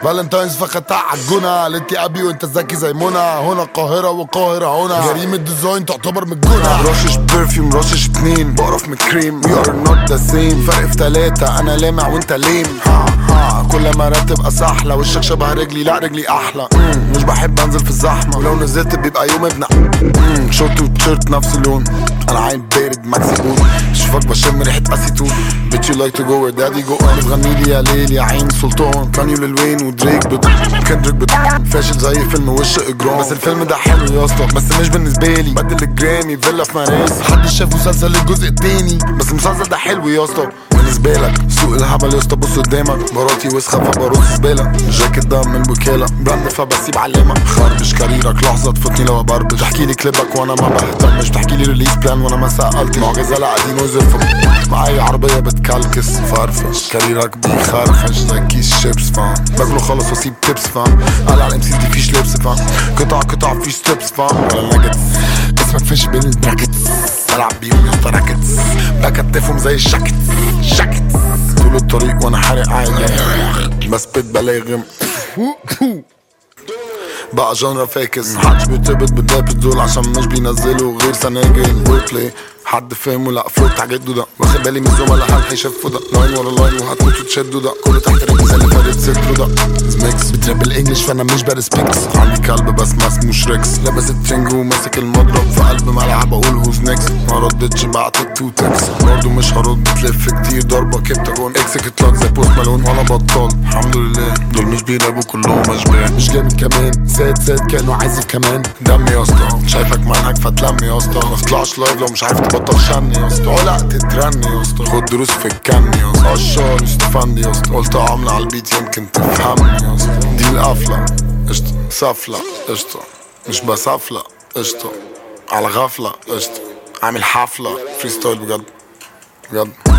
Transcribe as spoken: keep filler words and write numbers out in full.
فالنتاينز فخدتها عالجنى. قالت لي ابي وانت ذكي زي منى. هنا القاهرة والقاهرة هنا. جريمة ديزاين تعتبر من الجنى. رشش برفيوم رشش اتنين بقرف من الكريم. We are not the same. فرق في تلاتة انا لامع وانت ليم. ها ها كل ما تبقى سحلة. وشك شبه رجلي لا رجلي احلى. مم. مش بحب انزل في الزحمة. ولو نزلت بيبقى يوم ابن مم. شورت وتيشيرت نفس اللون. انا عين بارد ماكسي بوت. شوفك بشم ريحة اسيتون. Bitch you like to go where daddy go. انا تغنيلي يا ليل يا عين سلطان. كانيو للوين ودريك بت كندريك بت فاشل زي فيلم وش اجرام. بس الفيلم ده حلو يا اسطى بس مش بالنسبة لي. بدل الجرامي فيلا في مراسي. محدش شاف مسلسل الجزء التاني بس المسلسل ده حلو يا اسطى بالنسبة لك. سوق الهبل يا اسطى بص قدامك. مراتي وسخة فبرص زبالة. الجاكيت ده من الوكالة براند فبسيب علامة. خربش كاريرك لحظة تفوتني لو ابربش. تحكيلي كليبك وانا ما بهتمش. تحكيلي ريليز بلان وانا ما سألت. معجزة لا قاعدين وزرفة معايا عربية بتكلكس. فرفش كاريرك بيخرفش زي كيس شيبس فاهم. باكله خلص واسيب تيبس فاهم. قال على الامسيز دي فيش لبس فاهم. قطع قطع فيش ستيبس فاهم. ولا ناجتس اسمك فيش بين البراكتس. بلعب بيهم يا راكتس. بكتفهم زي الشاكتس شاكتس. طول الطريق وانا حارق عادي بس بيت بلاغم. بقى جنرا فاكس. محدش بيرتبط بالدابس دول عشان مش بينزلوا غير سناجل ويبلاي. حد فاهمه لا فوت عجده ده. واخد بالي من الزملاء هل هيشفوا ده. لاين ورا لاين وهتموتوا تشدوا ده. كله تحت رجلي زي اللي فارد سترو ده. ميكس بتراب الانجليش فانا مش برسبكس. عندي كلب بس ما اسموش ريكس. لابس الترنج وماسك المضرب في قلب ملعب اقول هوز نيكس. ما ردتش بعت التو تكس. برضه مش هرد بتلف كتير ضربه كبتاجون. اكسك لاك زي بوست مالون وانا بطال الحمد لله. دول مش بيرابوا كلهم اشباه. مش جامد كمان زاد زاد كانه عايز كمان. دم يا اسطى شايفك منهج فتلم يا اسطى. ما تطلعش لايف لو مش عارف تبطل شن يا اسطى. ولا تترن يا اسطى. خد دروس في الكن يا اسطى. قشار استفندي يا اسطى. قلت عامله على البيت يمكن تفهمني يا اسطى. دي القفله قشطه سفله قشطه. مش بسفله قشطه. على غفله قشطه. عامل حفله فري ستايل بجد بجد.